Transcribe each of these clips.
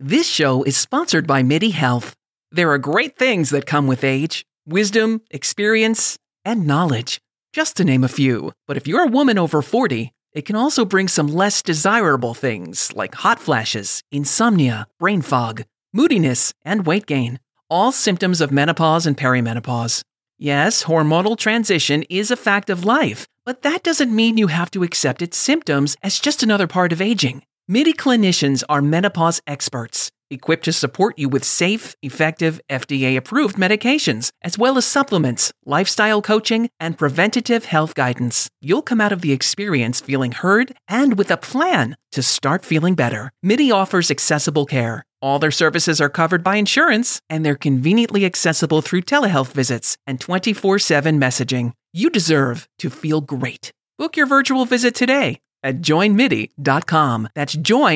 This show is sponsored by MIDI Health. There are great things that come with age: wisdom, experience, and knowledge, just to name a few. But if you're a woman over 40, it can also bring some less desirable things like hot flashes, insomnia, brain fog, moodiness, and weight gain. All symptoms of menopause and perimenopause. Yes, hormonal transition is a fact of life, but that doesn't mean you have to accept its symptoms as just another part of aging. MIDI clinicians are menopause experts, equipped to support you with safe, effective, FDA-approved medications, as well as supplements, lifestyle coaching, and preventative health guidance. You'll come out of the experience feeling heard and with a plan to start feeling better. MIDI offers accessible care. All their services are covered by insurance, and they're conveniently accessible through telehealth visits and 24/7 messaging. You deserve to feel great. Book your virtual visit today at joinmidi.com. That's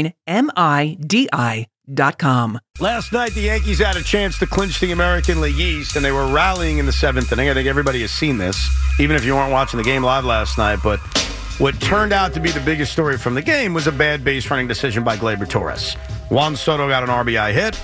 joinmidi.com. Last night, the Yankees had a chance to clinch the American League East, and they were rallying in the seventh inning. I think everybody has seen this, even if you weren't watching the game live last night. But what turned out to be the biggest story from the game was a bad base running decision by Gleyber Torres. Juan Soto got an RBI hit.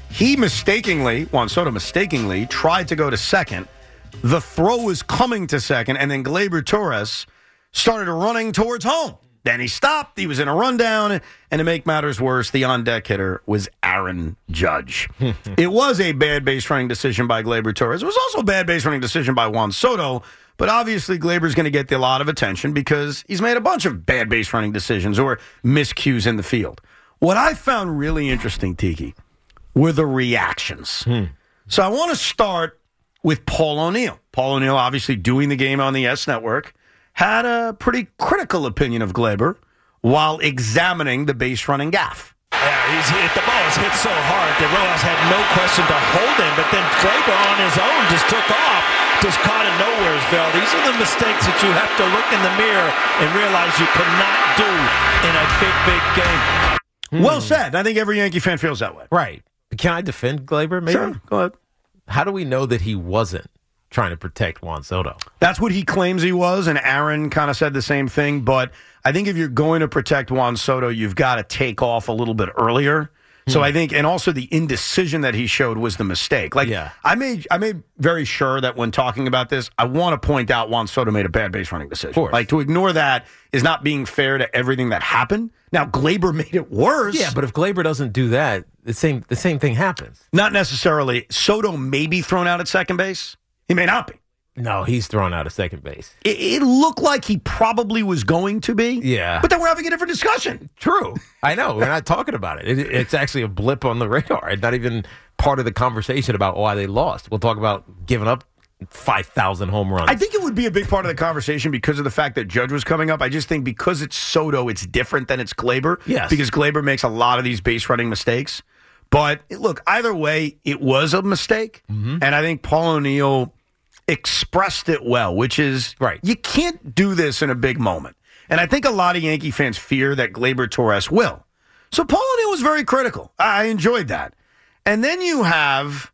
Juan Soto mistakenly tried to go to second. The throw was coming to second, and then Gleyber Torres started running towards home. Then he stopped. He was in a rundown. And to make matters worse, the on-deck hitter was Aaron Judge. It was a bad base running decision by Gleyber Torres. It was also a bad base running decision by Juan Soto. But obviously, Gleyber's going to get a lot of attention because he's made a bunch of bad base running decisions or miscues in the field. What I found really interesting, Tiki, were the reactions. So I want to start with Paul O'Neill. Paul O'Neill, obviously doing the game on the S Network, had a pretty critical opinion of Gleyber while examining the base running gaffe. Yeah, the ball was hit so hard that Rojas had no question to hold him, but then Gleyber on his own just took off, just caught it nowheresville. These are the mistakes that you have to look in the mirror and realize you cannot do in a big game. Well said. I think every Yankee fan feels that way. Right. Can I defend Gleyber, maybe? Sure, go ahead. How do we know that he wasn't trying to protect Juan Soto? That's what he claims he was, and Aaron kind of said the same thing. But I think if you're going to protect Juan Soto, you've got to take off a little bit earlier. So I think, and also the indecision that he showed was the mistake. I made very sure that when talking about this, I want to point out Juan Soto made a bad base running decision. To ignore that is not being fair to everything that happened. Now, Gleyber made it worse. Yeah, but if Gleyber doesn't do that, the same thing happens. Not necessarily. Soto may be thrown out at second base. He may not be. No, he's thrown out of second base. It looked like he probably was going to be. Yeah. But then we're having a different discussion. True. I know. We're not talking about it. It's actually a blip on the radar. It's not even part of the conversation about why they lost. We'll talk about giving up 5,000 home runs. I think it would be a big part of the conversation because of the fact that Judge was coming up. I just think because it's Soto, it's different than it's Gleyber. Yes. Because Gleyber makes a lot of these base running mistakes. But look, either way, it was a mistake. And I think Paul O'Neill expressed it well, which is right. You can't do this in a big moment. And I think a lot of Yankee fans fear that Gleyber Torres will. So Paul O'Neill was very critical. I enjoyed that. And then you have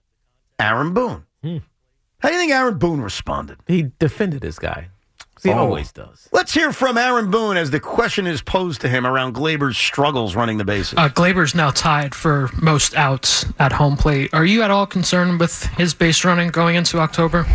Aaron Boone. How do you think Aaron Boone responded? He defended his guy. He always does. Let's hear from Aaron Boone as the question is posed to him around Gleyber's struggles running the bases. Gleyber's now tied for most outs at home plate. Are you at all concerned with his base running going into October?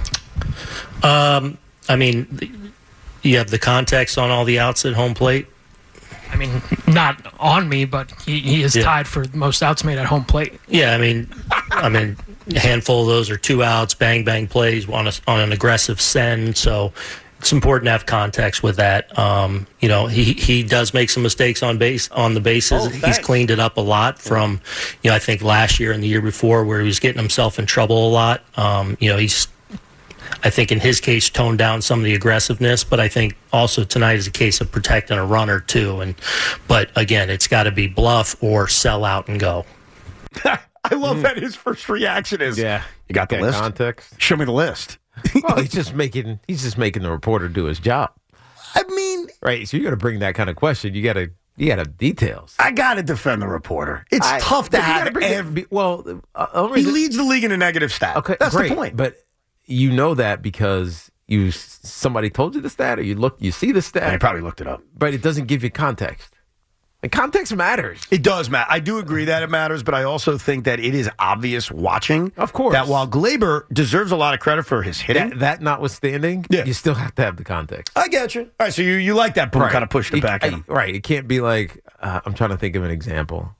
I mean, you have the context on all the outs at home plate. I mean, not on me, but he is tied for most outs made at home plate. Yeah, I mean, a handful of those are 2 outs, bang plays on an aggressive send. So it's important to have context with that. He does make some mistakes on the bases. He's cleaned it up a lot from, I think last year and the year before where he was getting himself in trouble a lot. He's, I think in his case, toned down some of the aggressiveness, but I think also tonight is a case of protecting a runner too. But again, it's got to be bluff or sell out and go. I love that his first reaction is, "Yeah, you got the list? Context? Show me the list." Well, he's just making the reporter do his job. I mean, right? So you're going to bring that kind of question. You got to have details. I got to defend the reporter. It's tough to have. He leads the league in a negative stat. Okay, that's great. the point. But you know that because somebody told you the stat, or you see the stat. I probably looked it up, but it doesn't give you context. And context matters. It does matter. I do agree that it matters, but I also think that it is obvious watching. Of course. That while Glaber deserves a lot of credit for his hitting. That notwithstanding, you still have to have the context. I get you. All right, so you like that boom kind of pushed it back at him. Right. It can't be like, I'm trying to think of an example.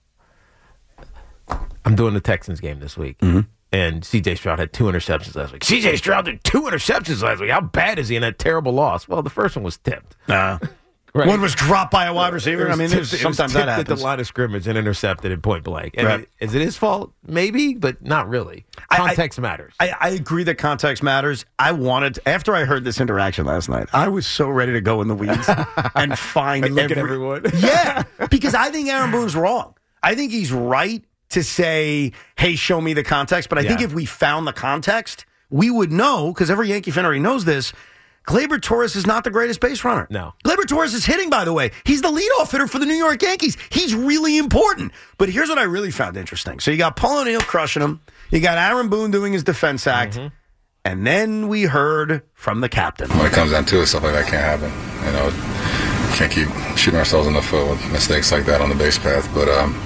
I'm doing the Texans game this week. Mm-hmm. And C.J. Stroud had 2 interceptions last week. C.J. Stroud did 2 interceptions last week. How bad is he in that terrible loss? Well, the first one was tipped. Right. One was dropped by a wide receiver. I mean, sometimes that happens. At the line of scrimmage and intercepted at point blank. And is it his fault? Maybe, but not really. Context matters. I agree that context matters. After I heard this interaction last night, I was so ready to go in the weeds and find and look at everyone. Yeah, because I think Aaron Boone's wrong. I think he's right to say, hey, show me the context. But I think if we found the context, we would know, because every Yankee fan already knows this, Gleyber Torres is not the greatest base runner. No. Gleyber Torres is hitting, by the way. He's the leadoff hitter for the New York Yankees. He's really important. But here's what I really found interesting. So you got Paul O'Neill crushing him. You got Aaron Boone doing his defense act. Mm-hmm. And then we heard from the captain. When it comes down to it, stuff like that can't happen. You know, can't keep shooting ourselves in the foot with mistakes like that on the base path. But,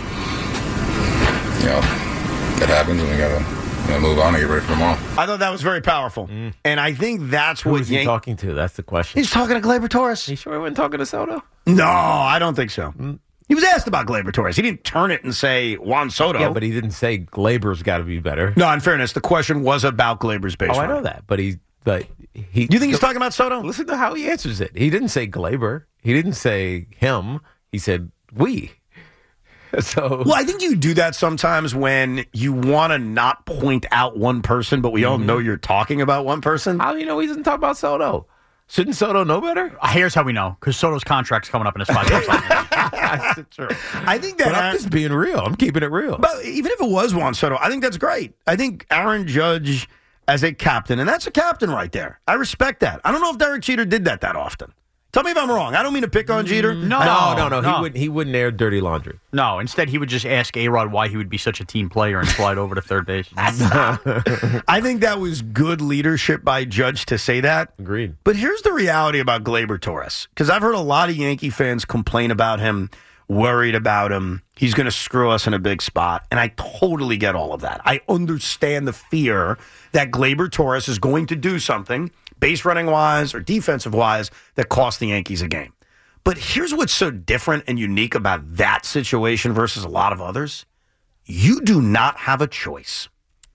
you know, that happens and we got to move on and get ready for tomorrow. I thought that was very powerful. And I think that's Who what is he talking to? That's the question. He's talking to Gleyber Torres. You sure he wasn't talking to Soto? No, I don't think so. He was asked about Gleyber Torres. He didn't turn it and say Juan Soto. Yeah, but he didn't say Glaber's got to be better. No, in fairness, the question was about Glaber's base running. I know that, but he. You think he's talking about Soto? Listen to how he answers it. He didn't say Glaber. He didn't say him. He said we. Well, I think you do that sometimes when you want to not point out one person, but we all know you're talking about one person. How do you know he doesn't talk about Soto? Shouldn't Soto know better? Here's how we know, because Soto's contract's coming up in his 5 years. That's true. I think that I'm just being real. I'm keeping it real. But even if it was Juan Soto, I think that's great. I think Aaron Judge as a captain, and that's a captain right there. I respect that. I don't know if Derek Jeter did that often. Tell me if I'm wrong. I don't mean to pick on Jeter. No. He wouldn't air dirty laundry. No, instead he would just ask A-Rod why he would be such a team player and slide over to third base. I think that was good leadership by Judge to say that. Agreed. But here's the reality about Gleyber Torres, because I've heard a lot of Yankee fans complain about him, worried about him. He's going to screw us in a big spot. And I totally get all of that. I understand the fear that Gleyber Torres is going to do something base running wise or defensive wise that cost the Yankees a game. But here's what's so different and unique about that situation versus a lot of others. You do not have a choice.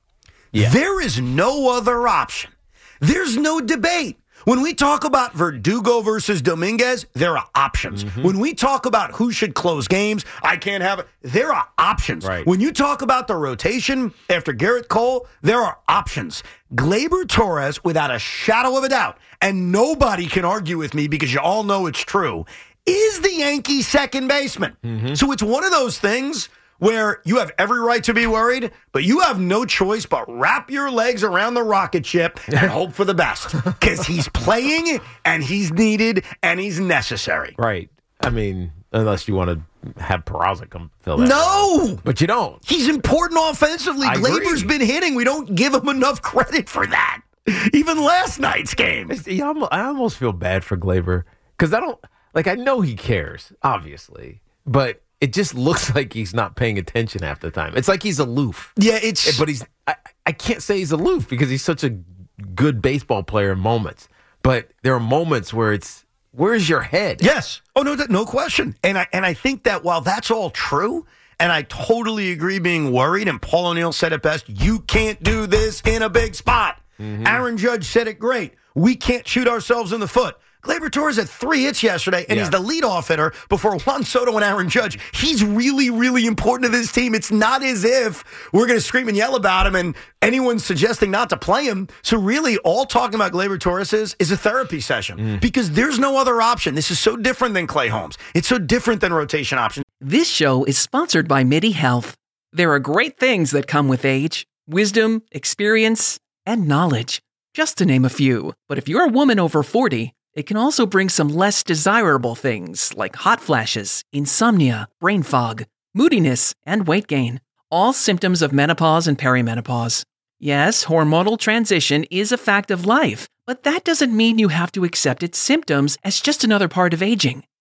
Yeah. There is no other option. There's no debate. When we talk about Verdugo versus Dominguez, there are options. Mm-hmm. When we talk about who should close games, I can't have it. There are options. Right. When you talk about the rotation after Garrett Cole, there are options. Gleyber Torres, without a shadow of a doubt, and nobody can argue with me because you all know it's true, is the Yankees' second baseman. Mm-hmm. So it's one of those things where you have every right to be worried, but you have no choice but wrap your legs around the rocket ship and hope for the best. Because he's playing, and he's needed, and he's necessary. Right. I mean, unless you want to have Peraza come fill that. No! Role. But you don't. He's important offensively. Gleyber's been hitting. We don't give him enough credit for that. Even last night's game. I almost feel bad for Gleyber. Because I know he cares, obviously. But it just looks like he's not paying attention half the time. It's like he's aloof. Yeah, But I can't say he's aloof because he's such a good baseball player in moments. But there are moments where where's your head? Yes. Oh, no question. And I think that while that's all true, and I totally agree being worried, and Paul O'Neill said it best, you can't do this in a big spot. Mm-hmm. Aaron Judge said it great. We can't shoot ourselves in the foot. Gleyber Torres had 3 hits yesterday, and he's the leadoff hitter before Juan Soto and Aaron Judge. He's really, really important to this team. It's not as if we're going to scream and yell about him and anyone's suggesting not to play him. So really, all talking about Gleyber Torres is a therapy session because there's no other option. This is so different than Clay Holmes. It's so different than rotation options. This show is sponsored by MIDI Health. There are great things that come with age, wisdom, experience, and knowledge, just to name a few. But if you're a woman over 40, it can also bring some less desirable things like hot flashes, insomnia, brain fog, moodiness, and weight gain. All symptoms of menopause and perimenopause. Yes, hormonal transition is a fact of life, but that doesn't mean you have to accept its symptoms as just another part of aging.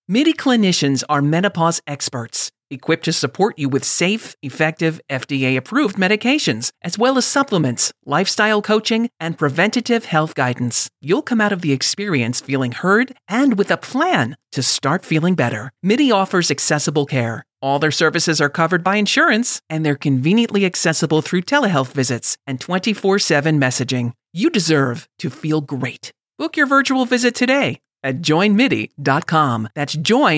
MIDI clinicians are menopause experts, equipped to support you with safe, effective, FDA-approved medications, as well as supplements, lifestyle coaching, and preventative health guidance. You'll come out of the experience feeling heard and with a plan to start feeling better. MIDI offers accessible care. All their services are covered by insurance, and they're conveniently accessible through telehealth visits and 24/7 messaging. You deserve to feel great. Book your virtual visit today at joinmidi.com. That's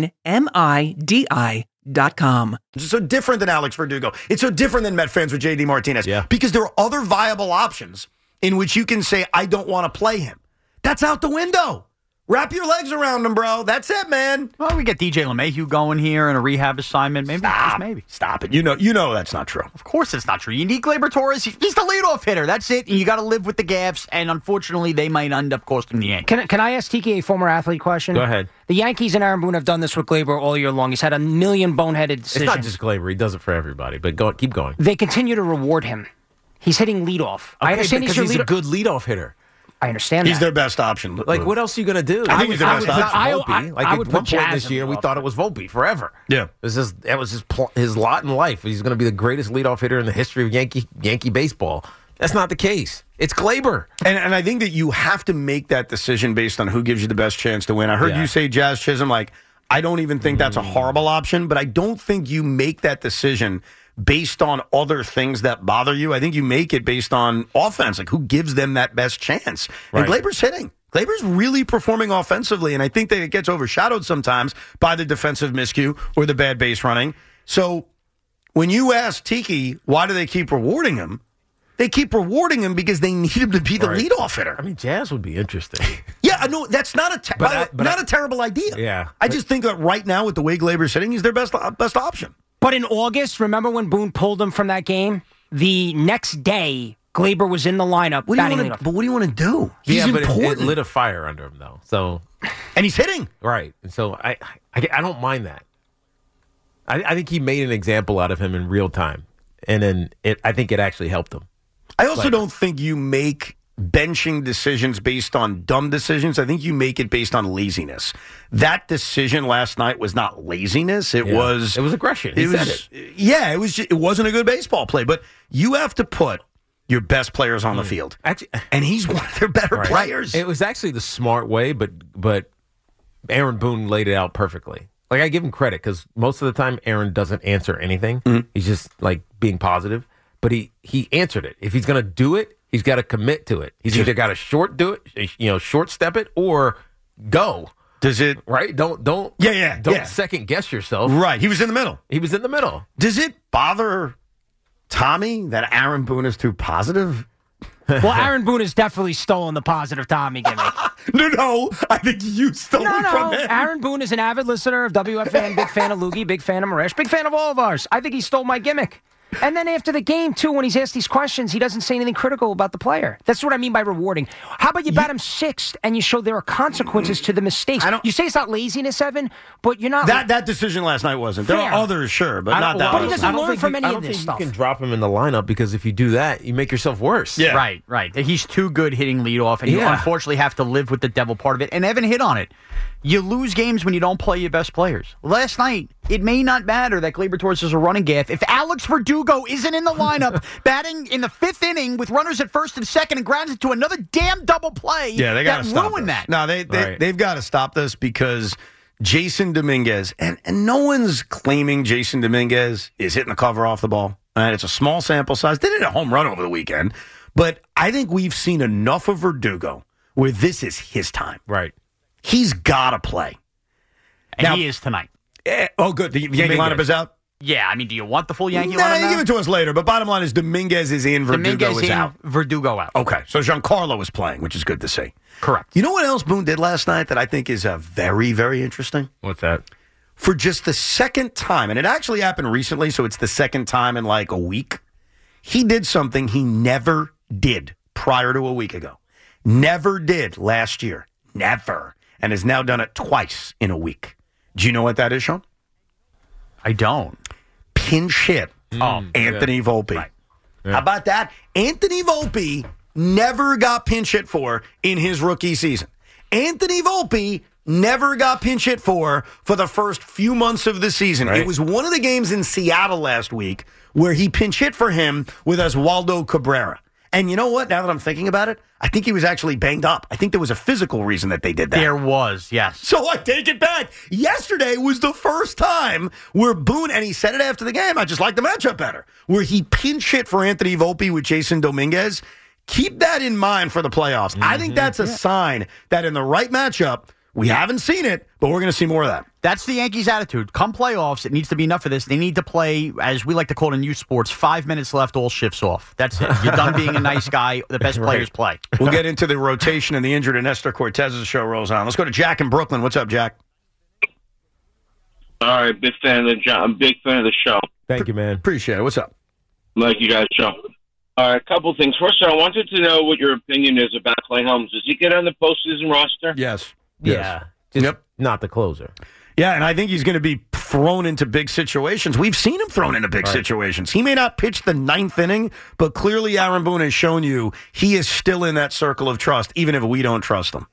joinmidi.com. It's so different than Alex Verdugo. It's so different than Met fans with J.D. Martinez. Yeah. Because there are other viable options in which you can say, I don't want to play him. That's out the window. Wrap your legs around him, bro. That's it, man. Well, we get DJ LeMahieu going here in a rehab assignment. Maybe. Just maybe. Stop it. You know that's not true. Of course it's not true. You need Gleyber Torres. He's the leadoff hitter. That's it. And you got to live with the gaffes. And unfortunately, they might end up costing the Yankees. Can I ask Tiki a former athlete question? Go ahead. The Yankees and Aaron Boone have done this with Gleyber all year long. He's had a million boneheaded decisions. It's not just Gleyber. He does it for everybody. But keep going. They continue to reward him. He's hitting leadoff. Okay, I understand because he's a good leadoff hitter. I understand He's that. their best option. Like, what else are you going to do? I think he's their best option. Volpe. Like, I at would one put point Jazz this year, in we the thought it was Volpe forever. Yeah. That was his lot in life. He's going to be the greatest leadoff hitter in the history of Yankee baseball. That's not the case. It's Gleyber. And I think that you have to make that decision based on who gives you the best chance to win. I heard you say Jazz Chisholm. Like, I don't even think that's a horrible option, but I don't think you make that decision based on other things that bother you. I think you make it based on offense, like who gives them that best chance. And Gleyber's hitting. Gleyber's really performing offensively, and I think that it gets overshadowed sometimes by the defensive miscue or the bad base running. So when you ask Tiki, why do they keep rewarding him? They keep rewarding him because they need him to be the leadoff hitter. I mean, Jazz would be interesting. Yeah, I know that's not a terrible idea. Yeah, I just think that right now with the way Gleyber's hitting, he's their best option. But in August, remember when Boone pulled him from that game? The next day, Gleyber was in the lineup. What do you want to do? He's important. It lit a fire under him, though. So, and he's hitting. Right. And so I don't mind that. I think he made an example out of him in real time. And then I think it actually helped him. I also don't think you make benching decisions based on dumb decisions. I think you make it based on laziness. That decision last night was not laziness. It was aggression. He said it. Yeah, it wasn't a good baseball play. But you have to put your best players on the field. Actually, and he's one of their better players. It was actually the smart way, but Aaron Boone laid it out perfectly. Like, I give him credit because most of the time Aaron doesn't answer anything. Mm-hmm. He's just like being positive. But he answered it. If he's going to do it, he's got to commit to it. He's either got to short step it or go. Does it right? Don't second guess yourself. Right. He was in the middle. Does it bother Tommy that Aaron Boone is too positive? Well, Aaron Boone has definitely stolen the positive Tommy gimmick. No, I think you stole it from him. Aaron Boone is an avid listener of WFAN, big fan of Loogie, big fan of Maresh, big fan of all of ours. I think he stole my gimmick. And then after the game, too, when he's asked these questions, he doesn't say anything critical about the player. That's what I mean by rewarding. How about you bat him sixth and you show there are consequences to the mistakes? You say it's not laziness, Evan, but you're not... That decision last night wasn't. There are others, sure, but not that one. But he doesn't learn from any of this stuff. You can drop him in the lineup because if you do that, you make yourself worse. Yeah. Right. He's too good hitting leadoff, and you unfortunately have to live with the devil part of it. And Evan hit on it. You lose games when you don't play your best players. Last night, it may not matter that Gleyber Torres is a running gaff. If Alex Verdugo isn't in the lineup batting in the fifth inning with runners at first and second and grounds into another damn double play, they got to stop ruin this. that. No, they've got to stop this because Jason Dominguez, and no one's claiming Jason Dominguez is hitting the cover off the ball. It's a small sample size. They did a home run over the weekend, but I think we've seen enough of Verdugo where this is his time. Right. He's got to play. And now, he is tonight. Good. The Yankee lineup is out? Yeah, I mean, do you want the full Yankee lineup now? Give it to us later, but bottom line is Dominguez is in, Verdugo is out. Verdugo out. Okay, so Giancarlo is playing, which is good to see. Correct. You know what else Boone did last night that I think is very, very interesting? What's that? For just the second time, and it actually happened recently, so it's the second time in like a week, he did something he never did prior to a week ago. Never did last year. Never. And has now done it twice in a week. Do you know what that is, Sean? I don't. Pinch hit Anthony Volpe. Right. Yeah. How about that? Anthony Volpe never got pinch hit for in his rookie season. Anthony Volpe never got pinch hit for the first few months of the season. Right. It was one of the games in Seattle last week where he pinch hit for him with Oswaldo Cabrera. And you know what? Now that I'm thinking about it, I think he was actually banged up. I think there was a physical reason that they did that. There was, yes. So I take it back. Yesterday was the first time where Boone, and he said it after the game, I just like the matchup better, where he pinch hit for Anthony Volpe with Jason Dominguez. Keep that in mind for the playoffs. I think that's a sign that in the right matchup, we haven't seen it, but we're going to see more of that. That's the Yankees' attitude. Come playoffs, it needs to be enough of this. They need to play, as we like to call it in youth sports, 5 minutes left, all shifts off. That's it. You're done being a nice guy. The best players play. We'll get into the rotation and the injured and Nestor Cortez's show rolls on. Let's go to Jack in Brooklyn. What's up, Jack? All right, big fan of I'm a big fan of the show. Thank you, man. Appreciate it. What's up? Like you guys' show. All right, a couple things. First, I wanted to know what your opinion is about Clay Holmes. Does he get on the postseason roster? Yes. Yeah. Just not the closer. Yeah, and I think he's going to be thrown into big situations. We've seen him thrown into big situations. He may not pitch the 9th inning, but clearly Aaron Boone has shown you he is still in that circle of trust, even if we don't trust him.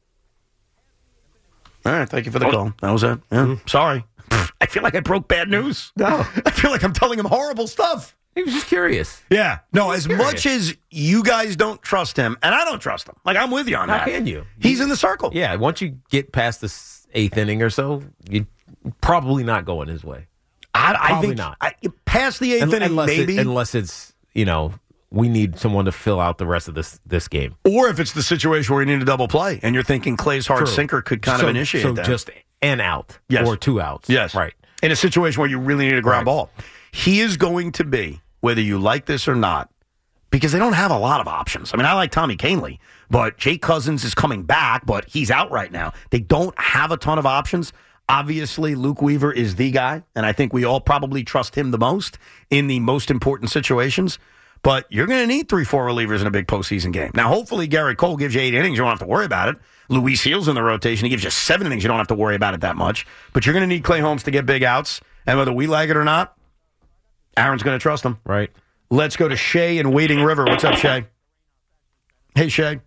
All right, thank you for the call. That was it. Yeah, sorry. I feel like I broke bad news. No. I feel like I'm telling him horrible stuff. He was just curious. Yeah. No, as much as you guys don't trust him, and I don't trust him. Like, I'm with you on that. How can you? He's in the circle. Yeah, once you get past the 8th inning or so, you're probably not going his way. I think not. Past the 8th inning, maybe. Unless it's, we need someone to fill out the rest of this game. Or if it's the situation where you need a double play, and you're thinking Clay's hard sinker could kind of initiate that. So just an out or 2 outs. Yes. Right. In a situation where you really need a ground ball. He is going to be, whether you like this or not, because they don't have a lot of options. I mean, I like Tommy Kahnle, but Jake Cousins is coming back, but he's out right now. They don't have a ton of options. Obviously, Luke Weaver is the guy, and I think we all probably trust him the most in the most important situations. But you're going to need 3-4 relievers in a big postseason game. Now, hopefully, Garrett Cole gives you 8 innings. You don't have to worry about it. Luis Heal's in the rotation. He gives you 7 innings. You don't have to worry about it that much. But you're going to need Clay Holmes to get big outs. And whether we like it or not, Aaron's going to trust him. Right. Let's go to Shay in Wading River. What's up, Shay? Hey, Shay.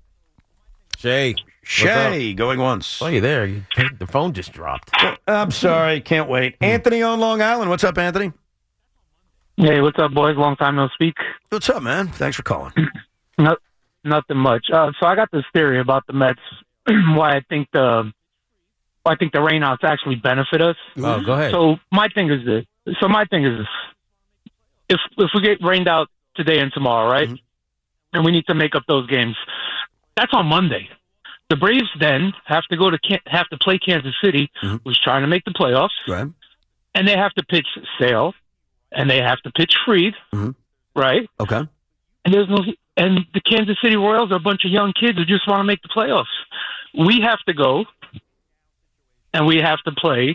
Shay, going once. Oh, you there. The phone just dropped. I'm sorry. Can't wait. Anthony on Long Island. What's up, Anthony? Hey, what's up, boys? Long time no speak. What's up, man? Thanks for calling. Nothing much. So I got this theory about the Mets. why I think the rainouts actually benefit us. Oh, go ahead. So my thing is this. If we get rained out today and tomorrow, right, and we need to make up those games, that's on Monday. The Braves then have to play Kansas City, who's trying to make the playoffs, right? And they have to pitch Sale, and they have to pitch Fried, right? Okay. And the Kansas City Royals are a bunch of young kids who just want to make the playoffs. We have to go, and we have to play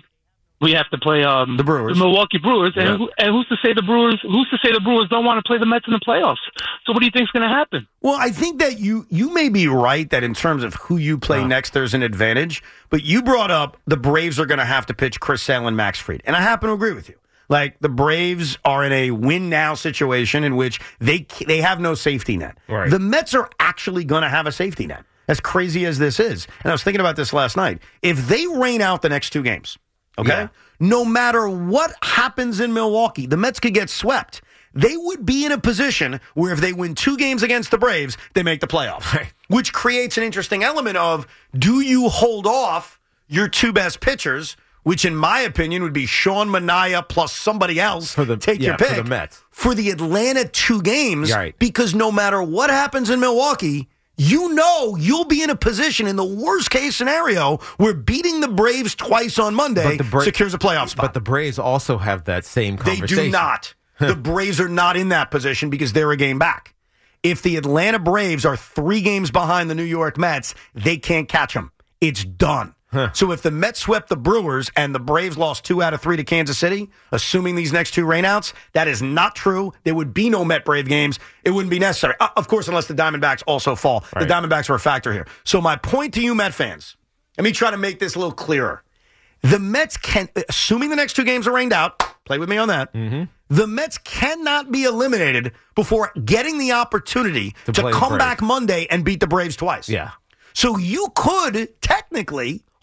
the Brewers, the Milwaukee Brewers, and who's to say the Brewers don't want to play the Mets in the playoffs? So what do you think's going to happen? Well, I think that you may be right that in terms of who you play next, there's an advantage. But you brought up the Braves are going to have to pitch Chris Sale and Max Fried, and I happen to agree with you. Like, the Braves are in a win-now situation in which they have no safety net. Right. The Mets are actually going to have a safety net, as crazy as this is. And I was thinking about this last night. If they rain out the next 2 games, no matter what happens in Milwaukee, the Mets could get swept. They would be in a position where if they win 2 games against the Braves, they make the playoffs. Right. Which creates an interesting element of, do you hold off your 2 best pitchers, which in my opinion would be Sean Manaea plus somebody else, take your pick. For the Mets. For the Atlanta 2 games, right. Because no matter what happens in Milwaukee, you'll be in a position in the worst case scenario where beating the Braves twice on Monday secures a playoff spot. But the Braves also have that same conversation. They do not. The Braves are not in that position because they're a game back. If the Atlanta Braves are 3 games behind the New York Mets, they can't catch them. It's done. So if the Mets swept the Brewers and the Braves lost 2 out of 3 to Kansas City, assuming these next 2 rainouts, that is not true. There would be no Met-Brave games. It wouldn't be necessary. Of course, unless the Diamondbacks also fall. Right. The Diamondbacks are a factor here. So my point to you, Met fans, let me try to make this a little clearer. The Mets can, assuming the next 2 games are rained out, play with me on that, the Mets cannot be eliminated before getting the opportunity to come back Monday and beat the Braves twice. Yeah. So you could technically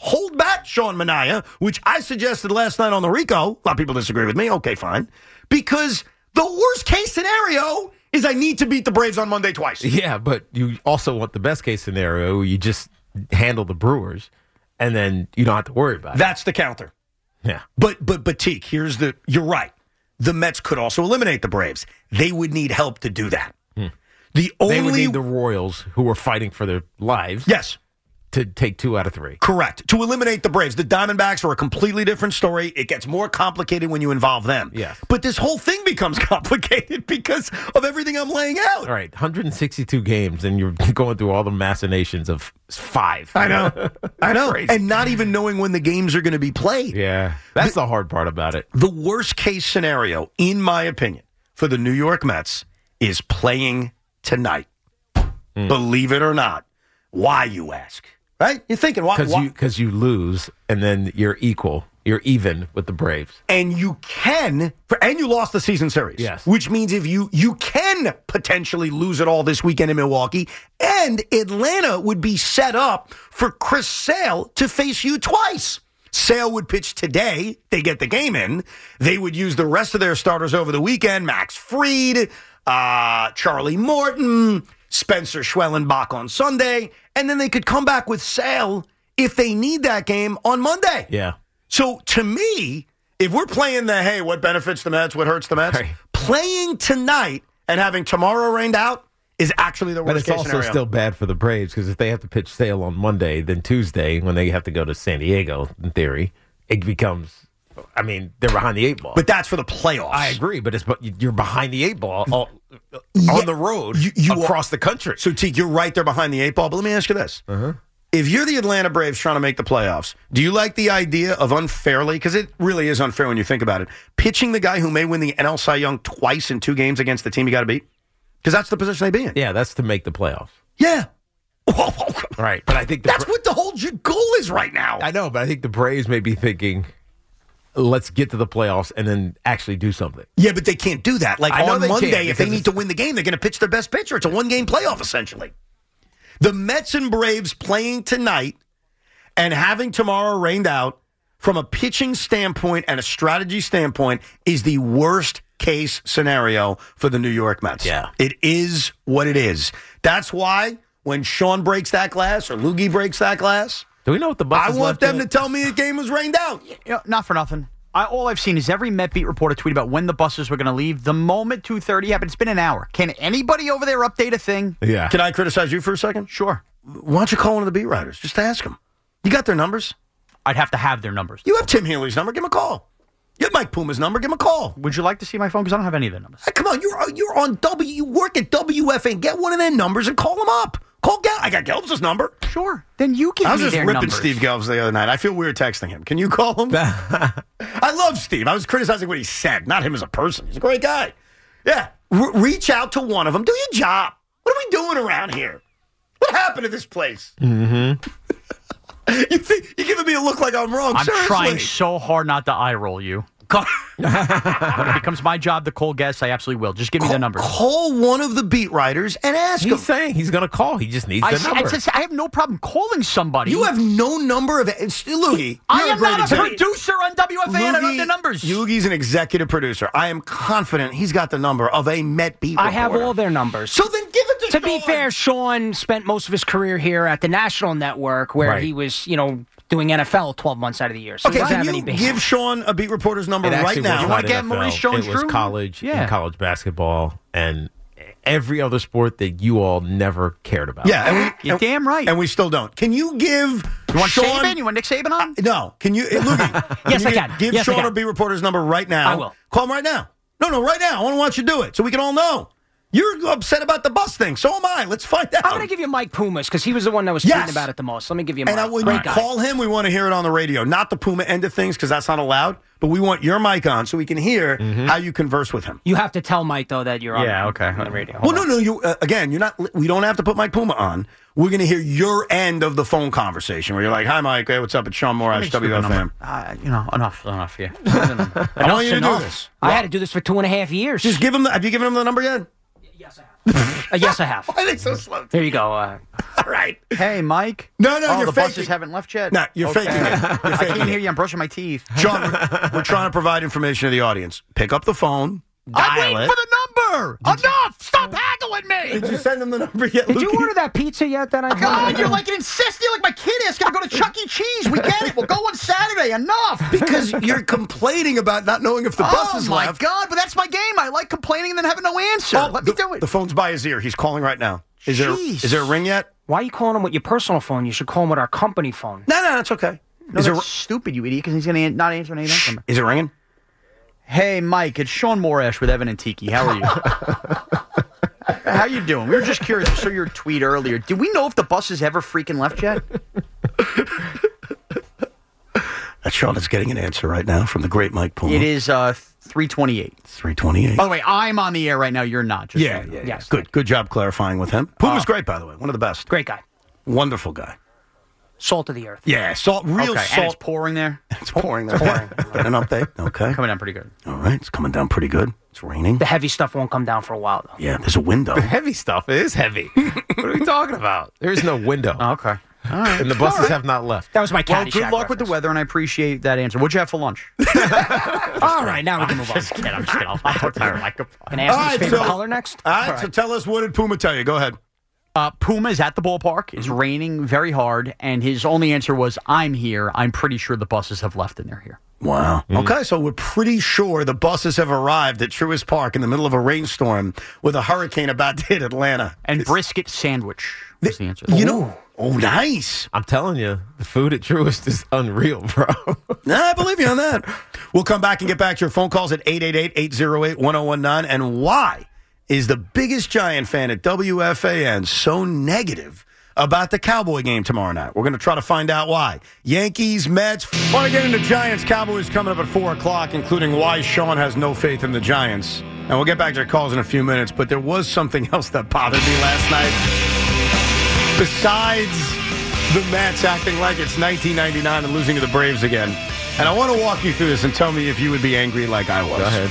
hold back Sean Manaea, which I suggested last night on the Rico. A lot of people disagree with me. Okay, fine. Because the worst case scenario is I need to beat the Braves on Monday twice. Yeah, but you also want the best case scenario. You just handle the Brewers, and then you don't have to worry about it. That's the counter. Yeah. But Teak, you're right. The Mets could also eliminate the Braves. They would need help to do that. They would need the Royals, who are fighting for their lives. Yes. To take 2 out of 3. Correct. To eliminate the Braves. The Diamondbacks are a completely different story. It gets more complicated when you involve them. Yes. But this whole thing becomes complicated because of everything I'm laying out. All right, 162 games, and you're going through all the machinations of 5. I know. And not even knowing when the games are going to be played. Yeah, that's the hard part about it. The worst case scenario, in my opinion, for the New York Mets is playing tonight. Believe it or not. Why, you ask? Right? You're thinking, why? Because you lose, and then you're equal. You're even with the Braves. And you lost the season series. Yes. Which means if you can potentially lose it all this weekend in Milwaukee, and Atlanta would be set up for Chris Sale to face you twice. Sale would pitch today. They get the game in. They would use the rest of their starters over the weekend. Max Fried, Charlie Morton, Spencer Schwellenbach on Sunday, and then they could come back with Sale if they need that game on Monday. Yeah. So to me, if we're playing what benefits the Mets, what hurts the Mets, right. Playing tonight and having tomorrow rained out is actually the worst case scenario. But it's also still bad for the Braves because if they have to pitch Sale on Monday, then Tuesday, when they have to go to San Diego, in theory, it becomes... I mean, they're behind the 8 ball. But that's for the playoffs. I agree, but you're behind the 8 ball on the road across the country. So, Teak, you're right, they're behind the 8 ball. But let me ask you this. If you're the Atlanta Braves trying to make the playoffs, do you like the idea of unfairly, because it really is unfair when you think about it, pitching the guy who may win the NL Cy Young twice in 2 games against the team you got to beat? Because that's the position they be in. Yeah, that's to make the playoffs. Yeah. Right, but I think that's what the whole goal is right now. I know, but I think the Braves may be thinking... Let's get to the playoffs and then actually do something. Yeah, but they can't do that. Like on Monday, if they need to win the game, they're going to pitch their best pitcher. It's a 1-game playoff, essentially. The Mets and Braves playing tonight and having tomorrow rained out from a pitching standpoint and a strategy standpoint is the worst case scenario for the New York Mets. Yeah. It is what it is. That's why when Sean breaks that glass or Loogie breaks that glass... Do we know what the Bucs I want them to tell me the game was rained out. Not for nothing. All I've seen is every Met beat reporter tweet about when the buses were going to leave. The moment 2:30 happened, it's been an hour. Can anybody over there update a thing? Yeah. Can I criticize you for a second? Sure. Why don't you call one of the beat writers? Just ask them. You got their numbers? I'd have to have their numbers. You have Tim Healy's number. Give him a call. You have Mike Puma's number. Give him a call. Would you like to see my phone? Because I don't have any of their numbers. Hey, come on. You're on You work at WFAN. Get one of their numbers and call them up. Call Gelbs. I got Gelbs' number. Sure. Then you give me their numbers. I was just ripping Steve Gelbs the other night. I feel weird texting him. Can you call him? I love Steve. I was criticizing what he said, not him as a person. He's a great guy. Yeah. Reach out to one of them. Do your job. What are we doing around here? What happened to this place? Mm-hmm. You're giving me a look like I'm wrong. I'm Seriously. trying so hard not to eye roll you. When it becomes my job to call guests, I absolutely will. Just give me the numbers. Call one of the beat writers and ask him. He's saying he's going to call. He just needs the number. I have no problem calling somebody. You have no number of... Loogie, I am not a producer on WFAN. I don't have the numbers. Loogie's an executive producer. I am confident he's got the number of a Met beat reporter. I have all their numbers. So then give it to Sean. To be fair, Sean spent most of his career here at the National Network where he was, doing NFL 12 months out of the year. So okay, can you give Sean a beat reporter's number right now? You want to get Maurice Jones-Drew? It was college and college basketball and every other sport that you all never cared about. Yeah, you're damn right. And we still don't. Can you give want Sean... Saban? You want Nick Saban on? No. Can you... Loogie, yes, I can. Give Sean a beat reporter's number right now. I will. Call him right now. No, right now. I want to watch you do it so we can all know. You're upset about the bus thing. So am I. Let's find out. I'm going to give you Mike Pumas because he was the one that was tweeting about it the most. Let me give you Mike. And when you call him, we want to hear it on the radio. Not the Puma end of things because that's not allowed. But we want your mic on so we can hear how you converse with him. You have to tell Mike, though, that you're on, on the radio. Well, no. You're not. We don't have to put Mike Puma on. We're going to hear your end of the phone conversation where you're like, "Hi, Mike. Hey, what's up? It's Sean Morash, WFM." Enough. Yeah. I want you to do this. I had to do this for 2.5 years. Just give him. Have you given him the number yet? Yes, I have. Why are they so slow? There you go. All right. Hey, Mike. No, the you're faking. buses haven't left yet? No, you're faking it. You're I faking can't it. hear you. I'm brushing my teeth. John, we're trying to provide information to the audience. Pick up the phone. I'm Dial waiting it. for the number. Enough! Stop haggling me! Did you send them the number yet, Did you Lukey? order that pizza yet? That I God, you're like an insist. You're like my kid asking to go to Chuck E. Cheese. We get it. We'll go on Saturday. Enough. Because you're complaining about not knowing if the bus is left. Oh, my God. But that's my game. I like complaining and then having no answer. Let me do it. The phone's by his ear. He's calling right now. Is there a ring yet? Why are you calling him with your personal phone? You should call him with our company phone. No, that's okay. No, that's stupid, you idiot, because he's going to not answer anything from me. Is it ringing? Hey, Mike, it's Sean Morash with Evan and Tiki. How are you? How you doing? We were just curious. I saw your tweet earlier. Do we know if the bus has ever freaking left yet? Sean is getting an answer right now from the great Mike Puma. It is 3:28. 3:28. By the way, I'm on the air right now. You're not. Just Yeah. Yes. Good job clarifying with him. Puma's great, by the way. One of the best. Great guy. Wonderful guy. Salt of the earth. Yeah, real okay, salt. and it's pouring there? It's pouring there. Got an update? Okay. Coming down pretty good. All right, it's coming down pretty good. It's raining. The heavy stuff won't come down for a while, though. Yeah, there's a window. The heavy stuff is heavy. What are we talking about? There is no window. Okay. All right. And the buses have not left. That was my Well, Caddyshack good luck with the reference. weather, and I appreciate that answer. What'd you have for lunch? All right, now we can move on. I'm just kidding. I'll talk to her like a... Can I ask All him his right, favorite so- color next? All right, so tell us, what did Puma tell you? Go ahead. Puma is at the ballpark. It's raining very hard, and his only answer was, I'm here. I'm pretty sure the buses have left and they're here. Wow. Okay, so we're pretty sure the buses have arrived at Truist Park in the middle of a rainstorm with a hurricane about to hit Atlanta. And brisket sandwich was the answer. You know, nice. I'm telling you, the food at Truist is unreal, bro. Nah, I believe you on that. We'll come back and get back to your phone calls at 888-808-1019. And why is the biggest Giant fan at WFAN so negative about the Cowboy game tomorrow night? We're going to try to find out why. Yankees, Mets. Want to get into Giants, Cowboys coming up at 4 o'clock, including why Sean has no faith in the Giants. And we'll get back to your calls in a few minutes, but there was something else that bothered me last night. Besides the Mets acting like it's 1999 and losing to the Braves again. And I want to walk you through this and tell me if you would be angry like I was. Go ahead.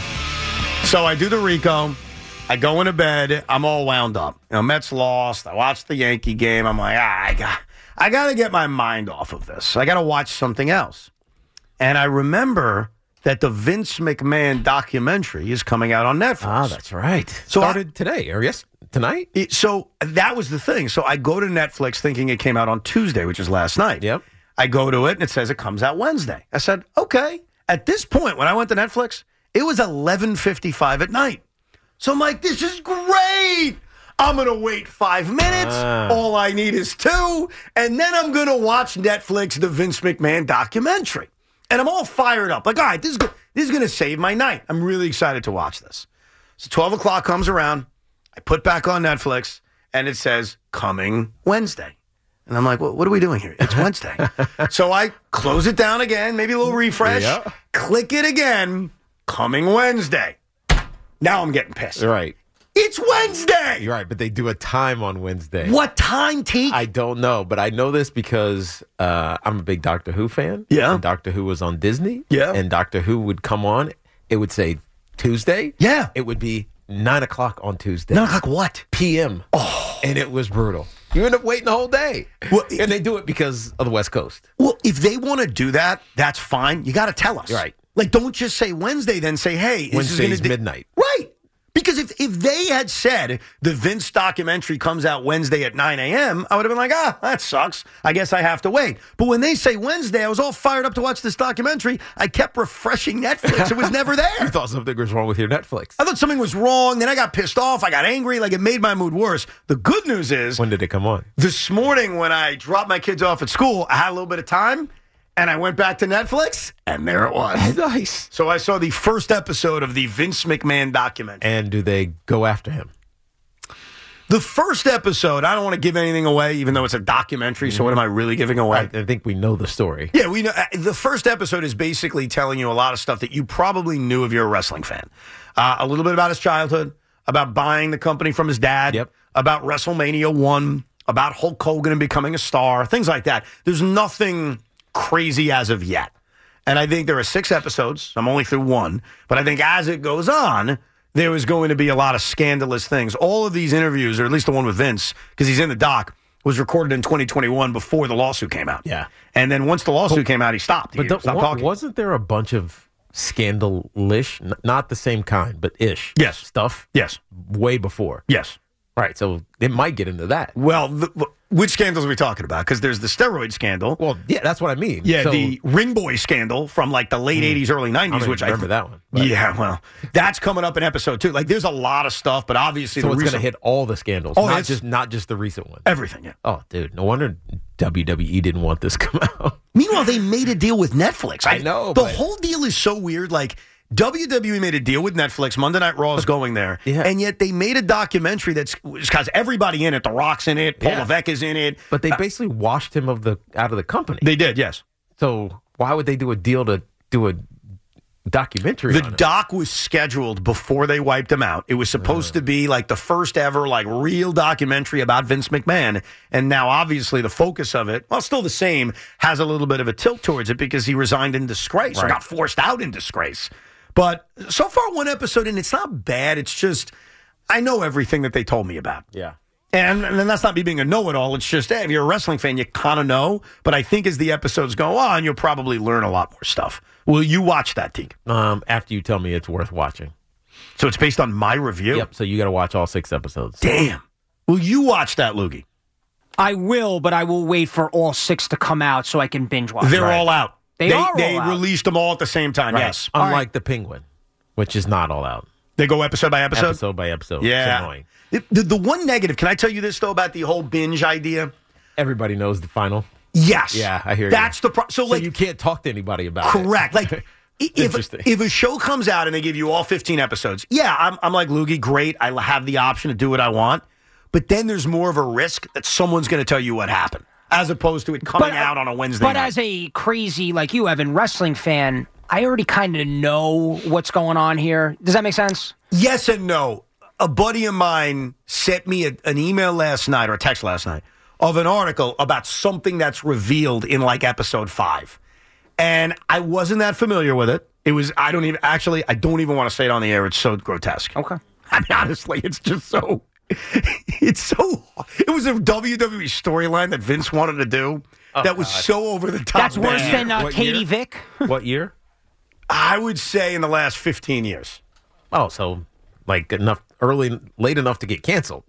So I do the Rico. I go into bed. I'm all wound up. You know, Mets lost. I watched the Yankee game. I'm like, I got to get my mind off of this. I got to watch something else. And I remember that the Vince McMahon documentary is coming out on Netflix. Ah, that's right. So Started today, or tonight? So that was the thing. So I go to Netflix thinking it came out on Tuesday, which is last night. Yep. I go to it and it says it comes out Wednesday. I said, okay. At this point, when I went to Netflix, it was 11:55 at night. So I'm like, this is great. I'm going to wait 5 minutes. All I need is 2. And then I'm going to watch Netflix, the Vince McMahon documentary. And I'm all fired up. Like, all right, this is going to save my night. I'm really excited to watch this. So 12 o'clock comes around. I put back on Netflix, and it says, coming Wednesday. And I'm like, well, what are we doing here? It's Wednesday. So I close it down again, maybe a little refresh, click it again, coming Wednesday. Now I'm getting pissed. Right. It's Wednesday. You're right, but they do a time on Wednesday. What time, Teak? I don't know, but I know this because I'm a big Doctor Who fan. Yeah. And Doctor Who was on Disney. Yeah. And Doctor Who would come on. It would say Tuesday. Yeah. It would be 9 o'clock on Tuesday. 9 o'clock what? PM. Oh. And it was brutal. You end up waiting the whole day. Well, and they do it because of the West Coast. Well, if they want to do that, that's fine. You got to tell us. Right. Like, don't just say Wednesday, then say, hey, this is Wednesday's gonna midnight. Right. Because if they had said the Vince documentary comes out Wednesday at 9 a.m., I would have been like, that sucks. I guess I have to wait. But when they say Wednesday, I was all fired up to watch this documentary. I kept refreshing Netflix. It was never there. You thought something was wrong with your Netflix. I thought something was wrong. Then I got pissed off. I got angry. Like, it made my mood worse. The good news is, when did it come on? This morning when I dropped my kids off at school, I had a little bit of time. And I went back to Netflix, and there it was. Nice. So I saw the first episode of the Vince McMahon documentary. And do they go after him? The first episode, I don't want to give anything away, even though it's a documentary, so what am I really giving away? I think we know the story. Yeah, we know. The first episode is basically telling you a lot of stuff that you probably knew if you're a wrestling fan. A little bit about his childhood, about buying the company from his dad, about WrestleMania 1, about Hulk Hogan and becoming a star, things like that. There's nothing crazy as of yet. And I think there are 6 episodes. I'm only through 1. But I think as it goes on, there was going to be a lot of scandalous things. All of these interviews, or at least the one with Vince, because he's in the doc, was recorded in 2021 before the lawsuit came out. Yeah. And then once the lawsuit came out, he stopped. He stopped talking. Wasn't there a bunch of scandal-ish, not the same kind, but ish stuff? Yes. Way before. Yes. Right, so it might get into that. Well, which scandals are we talking about? Because there's the steroid scandal. Well, yeah, that's what I mean. Yeah, the Ring Boy scandal from like the late 80s, early 90s, which I remember that one. But. Yeah, well, that's coming up in episode 2. Like, there's a lot of stuff, but obviously so it's going to hit all the scandals, not just the recent one. Everything, yeah. Oh, dude, no wonder WWE didn't want this to come out. Meanwhile, they made a deal with Netflix. I know. The whole deal is so weird. Like, WWE made a deal with Netflix. Monday Night Raw is going there. Yeah. And yet they made a documentary that's has everybody in it. The Rock's in it. Paul Levesque is in it. But they basically washed him out of the company. They did, yes. So why would they do a deal to do a documentary The on it? doc was scheduled before they wiped him out. It was supposed to be like the first ever like real documentary about Vince McMahon. And now obviously the focus of it, while still the same, has a little bit of a tilt towards it because he resigned in disgrace or got forced out in disgrace. But so far, one episode, and it's not bad. It's just, I know everything that they told me about. Yeah. And that's not me being a know-it-all. It's just, hey, if you're a wrestling fan, you kind of know. But I think as the episodes go on, you'll probably learn a lot more stuff. Will you watch that, Teague? After you tell me it's worth watching. So it's based on my review? Yep, so you got to watch all 6 episodes. Damn. Will you watch that, Loogie? I will, but I will wait for all 6 to come out so I can binge watch. They're all out. They out. released them all at the same time, yes. Unlike The Penguin, which is not all out. They go episode by episode? Episode by episode. Yeah. It's annoying. The one negative, can I tell you this, though, about the whole binge idea? Everybody knows the final. Yes. Yeah, I hear you. That's the problem. So, like, you can't talk to anybody about correct. it. Like, if a show comes out and they give you all 15 episodes, yeah, I'm like, Loogie, great. I have the option to do what I want. But then there's more of a risk that someone's going to tell you what happened, as opposed to it coming out on a Wednesday night. But as a crazy, like you, Evan, wrestling fan, I already kind of know what's going on here. Does that make sense? Yes and no. A buddy of mine sent me an email last night, or a text last night, of an article about something that's revealed in like episode 5. And I wasn't that familiar with it. It was, I don't even want to say it on the air. It's so grotesque. Okay. I mean, honestly, it's just so, it was a WWE storyline that Vince wanted to do that was so over the top. That's worse than Katie Vick. What year? I would say in the last 15 years. Oh, so like late enough to get canceled.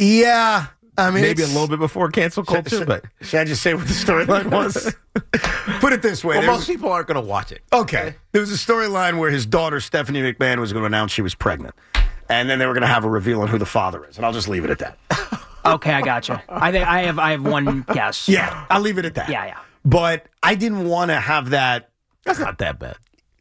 Yeah. I mean, maybe a little bit before cancel culture, but should I just say what the storyline was? Put it this way. Well, most people aren't going to watch it. Okay. There was a storyline where his daughter, Stephanie McMahon, was going to announce she was pregnant. And then they were going to have a reveal on who the father is. And I'll just leave it at that. Okay, I gotcha. I have one guess. Yeah, I'll leave it at that. Yeah. But I didn't want to have that. That's not that bad.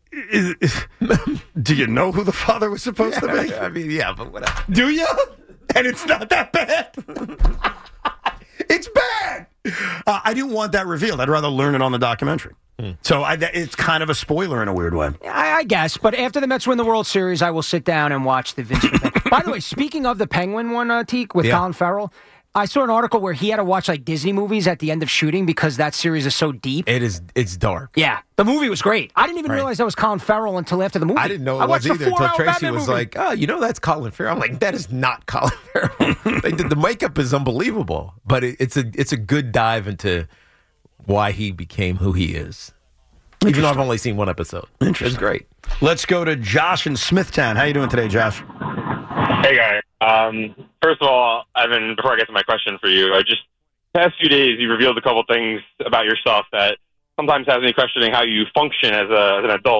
Do you know who the father was supposed to be? I mean, yeah, but whatever. Do you? And it's not that bad. It's bad. I didn't want that revealed. I'd rather learn it on the documentary. So it's kind of a spoiler in a weird way. I guess. But after the Mets win the World Series, I will sit down and watch the Vince McMahon. By the way, speaking of the Penguin one, Teak, with Colin Farrell, I saw an article where he had to watch like Disney movies at the end of shooting because that series is so deep. It's dark. Yeah. The movie was great. I didn't even realize that was Colin Farrell until after the movie. I didn't know it was either until Tracy was like, oh, that's Colin Farrell. I'm like, that is not Colin Farrell. The makeup is unbelievable. But it's a good dive into why he became who he is. Even though I've only seen one episode. Interesting. It's great. Let's go to Josh in Smithtown. How you doing today, Josh? Hey, guys. First of all, Evan, before I get to my question for you, past few days, you revealed a couple things about yourself that sometimes has me questioning how you function as an adult.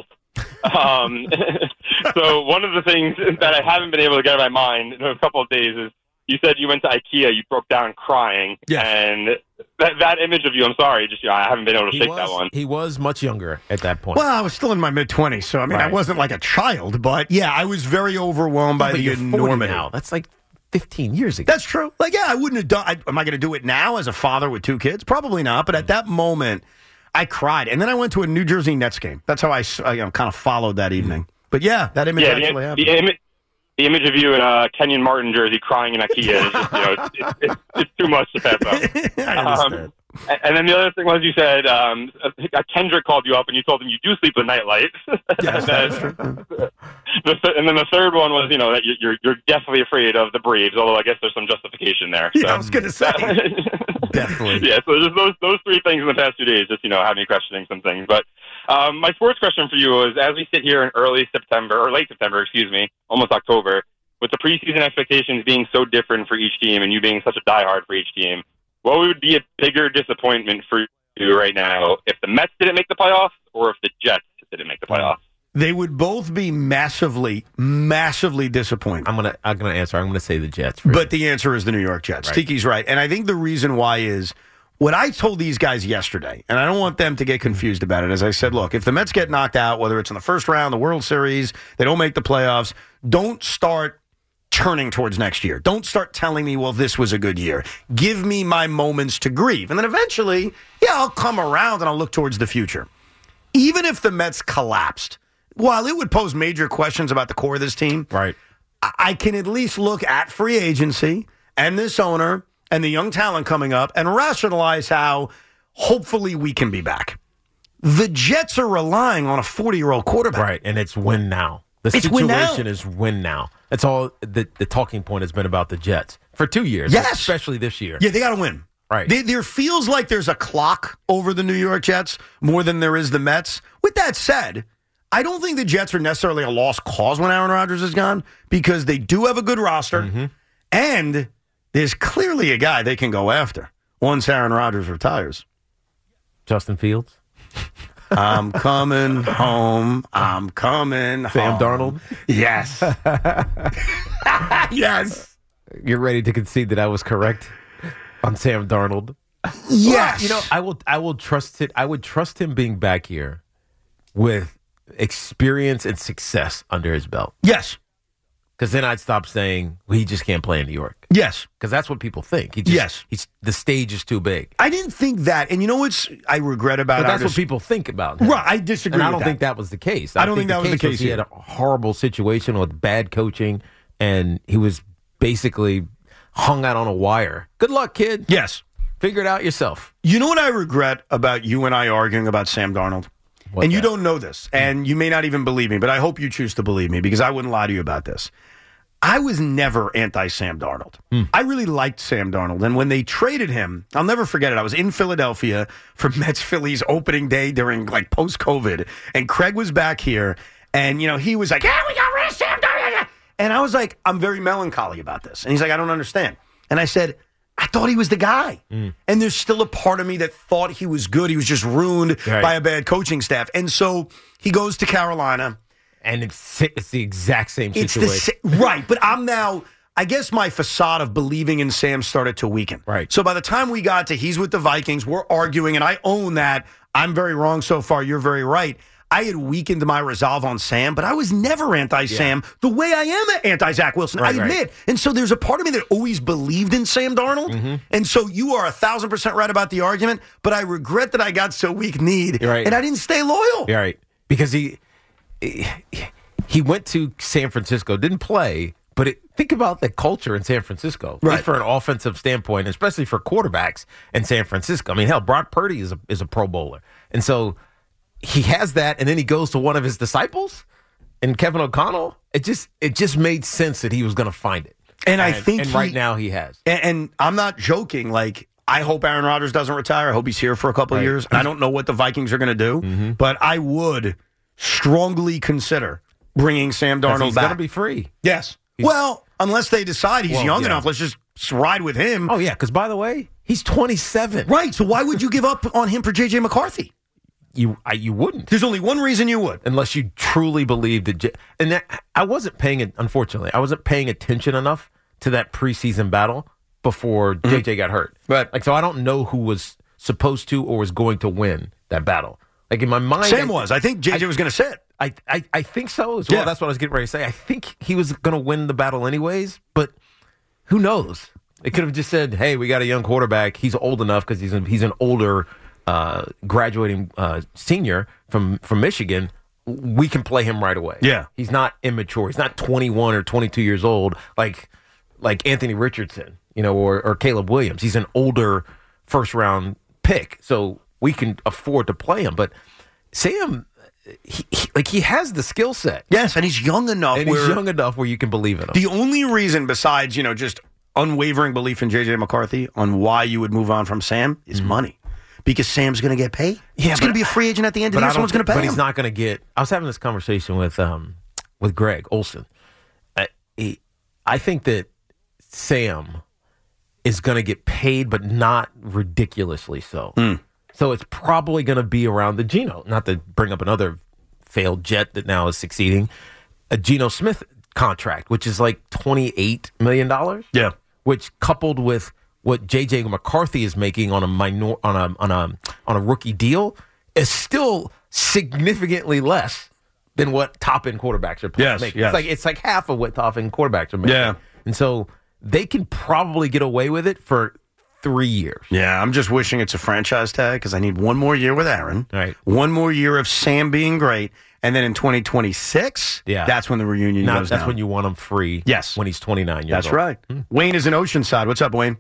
So one of the things that I haven't been able to get out of my mind in a couple of days is you said you went to IKEA, you broke down crying, and that image of you, I'm sorry, I haven't been able to shake that one. He was much younger at that point. Well, I was still in my mid-20s, so I mean, I wasn't like a child, but yeah, I was very overwhelmed by the enormity. Now. That's like 15 years ago. That's true. Like, yeah, I wouldn't have done. Am I going to do it now as a father with 2 kids? Probably not. But at that moment, I cried, and then I went to a New Jersey Nets game. That's how I kind of followed that evening. But yeah, that image actually happened. The image of you in a Kenyon Martin jersey crying in IKEA is just, it's too much to pass up. I understand. And then the other thing was you said Kendrick called you up and you told him you do sleep with nightlight. Yes, that's true. And then the third one was, that you're definitely afraid of the Braves, although I guess there's some justification there. Yeah, I was going to say. Definitely. Yeah, so just those three things in the past 2 days just, have me questioning some things. But my sports question for you is, as we sit here in late September, almost October, with the preseason expectations being so different for each team and you being such a diehard for each team, what would be a bigger disappointment for you right now if the Mets didn't make the playoffs or if the Jets didn't make the playoffs? They would both be massively, massively disappointed. I'm gonna answer. I'm gonna say the Jets. But the answer is the New York Jets. Right. Tiki's right. And I think the reason why is what I told these guys yesterday, and I don't want them to get confused about it, as I said, look, if the Mets get knocked out, whether it's in the first round, the World Series, they don't make the playoffs, don't start turning towards next year. Don't start telling me, well, this was a good year. Give me my moments to grieve. And then eventually, I'll come around and I'll look towards the future. Even if the Mets collapsed, while it would pose major questions about the core of this team, right? I can at least look at free agency and this owner and the young talent coming up and rationalize how hopefully we can be back. The Jets are relying on a 40-year-old quarterback. Right, and it's win now. The situation is win now. That's all the talking point has been about the Jets for 2 years. Yes. Especially this year. Yeah, they got to win. Right. There feels like there's a clock over the New York Jets more than there is the Mets. With that said, I don't think the Jets are necessarily a lost cause when Aaron Rodgers is gone because they do have a good roster, and there's clearly a guy they can go after once Aaron Rodgers retires. Justin Fields? I'm coming home. I'm coming home. Sam Darnold? Yes. Yes. You're ready to concede that I was correct on Sam Darnold? Yes. Well, I will trust it. I would trust him being back here with experience and success under his belt. Yes. Because then I'd stop saying, well, he just can't play in New York. Yes. Because that's what people think. The stage is too big. I didn't think that. And you know what I regret about But that's what people think about him. Right. I disagree and I with don't think that was the case. I don't think that was the case. He had a horrible situation with bad coaching, and he was basically hung out on a wire. Good luck, kid. Yes. Figure it out yourself. You know what I regret about you and I arguing about Sam Darnold? And you don't know this, and you may not even believe me, but I hope you choose to believe me because I wouldn't lie to you about this. I was never anti-Sam Darnold. I really liked Sam Darnold, and when they traded him, I'll never forget it. I was in Philadelphia for Mets-Phillies opening day during post-COVID, and Craig was back here, and he was like, "Yeah, we got rid of Sam Darnold," and I was like, "I'm very melancholy about this," and he's like, "I don't understand," and I said, I thought he was the guy. And there's still a part of me that thought he was good. He was just ruined by a bad coaching staff. And so he goes to Carolina. And it's the exact same situation. Right. But I'm now, I guess my facade of believing in Sam started to weaken. Right. So by the time we got to he's with the Vikings, we're arguing, and I own that. I'm very wrong so far. You're very right. I had weakened my resolve on Sam, but I was never anti-Sam the way I am anti-Zach Wilson. I admit. Right. And so there's a part of me that always believed in Sam Darnold. And so you are 1,000% right about the argument, but I regret that I got so weak-kneed and I didn't stay loyal. You're right. Because he went to San Francisco, didn't play, but think about the culture in San Francisco. Right. For an offensive standpoint, especially for quarterbacks in San Francisco. I mean, hell, Brock Purdy is a Pro Bowler. And so he has that, and then he goes to one of his disciples, and Kevin O'Connell. It just made sense that he was going to find it, and I think right now he has. And I'm not joking. I hope Aaron Rodgers doesn't retire. I hope he's here for a couple of years. And I don't know what the Vikings are going to do, but I would strongly consider bringing Sam Darnold back. He's going to be free. Yes. Well, unless they decide he's young enough, let's just ride with him. Oh yeah, because by the way, he's 27. Right. So why would you give up on him for J.J. McCarthy? You wouldn't. There's only one reason you would. Unless you truly believed that. I wasn't paying it, unfortunately. I wasn't paying attention enough to that preseason battle before JJ got hurt. Right. So I don't know who was supposed to or was going to win that battle. In my mind. Sam was. I think JJ was going to sit. I think so as well. Yeah. That's what I was getting ready to say. I think he was going to win the battle anyways, but who knows? It could have just said, hey, we got a young quarterback. He's old enough because he's an older graduating senior from Michigan. We can play him right away. Yeah. He's not immature. He's not 21 or 22 years old like Anthony Richardson, or Caleb Williams. He's an older first-round pick, so we can afford to play him. But Sam, he has the skill set. Yes, and he's young enough. Where you can believe in him. The only reason besides, just unwavering belief in J.J. McCarthy on why you would move on from Sam is money. Because Sam's going to get paid. Yeah, he's going to be a free agent at the end of the year. Someone's going to pay him. But he's not going to get... I was having this conversation with Greg Olson. I think that Sam is going to get paid, but not ridiculously so. So it's probably going to be around the Geno, not to bring up another failed Jet that now is succeeding, a Geno Smith contract, which is like $28 million. Yeah. Which coupled with what J.J. McCarthy is making on a rookie deal is still significantly less than what top-end quarterbacks are making. Yes. It's like half of what top-end quarterbacks are making. Yeah. And so they can probably get away with it for 3 years. Yeah, I'm just wishing it's a franchise tag because I need one more year with Aaron. Right. One more year of Sam being great. And then in 2026, that's when the reunion goes down. That's when you want him free. Yes. When he's 29 years That's old. right. Wayne is in Oceanside. What's up, Wayne?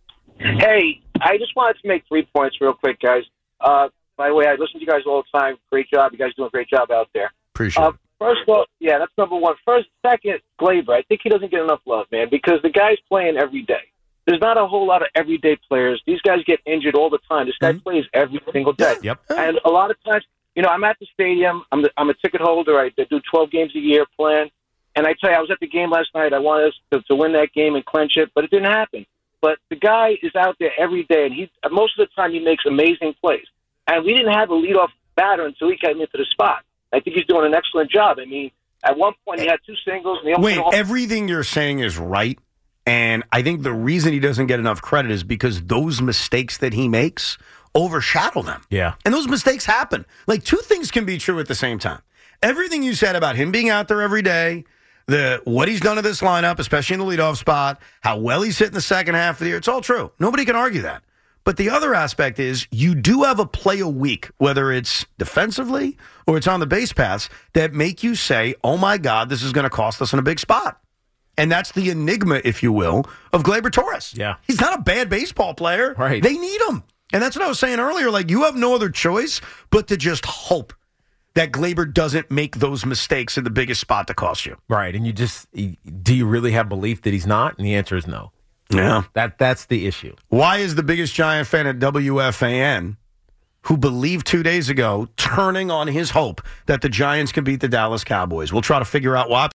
Hey, I just wanted to make 3 points real quick, guys. By the way, I listen to you guys all the time. Great job. You guys doing a great job out there. Appreciate it. First of all, that's number one. Second, Glaber. I think he doesn't get enough love, man, because the guy's playing every day. There's not a whole lot of everyday players. These guys get injured all the time. This guy plays every single day. Yep. And a lot of times, I'm at the stadium. I'm a ticket holder. I do 12 games a year playing. And I tell you, I was at the game last night. I wanted us to win that game and clinch it, but it didn't happen. But the guy is out there every day, and most of the time he makes amazing plays. And we didn't have a leadoff batter until he came into the spot. I think he's doing an excellent job. I mean, at one point he had 2 singles. And Wait, everything you're saying is right. And I think the reason he doesn't get enough credit is because those mistakes that he makes overshadow them. Yeah. And those mistakes happen. Like, 2 things can be true at the same time. Everything you said about him being out there every day, what he's done to this lineup, especially in the leadoff spot, how well he's hit in the second half of the year, it's all true. Nobody can argue that. But the other aspect is you do have a play a week, whether it's defensively or it's on the base paths, that make you say, oh, my God, this is going to cost us in a big spot. And that's the enigma, if you will, of Gleyber Torres. Yeah. He's not a bad baseball player. Right. They need him. And that's what I was saying earlier. Like, you have no other choice but to just hope that Gleyber doesn't make those mistakes in the biggest spot to cost you. Right. And do you really have belief that he's not? And the answer is no. Yeah. That's the issue. Why is the biggest Giant fan at WFAN, who believed 2 days ago, turning on his hope that the Giants can beat the Dallas Cowboys? We'll try to figure out why.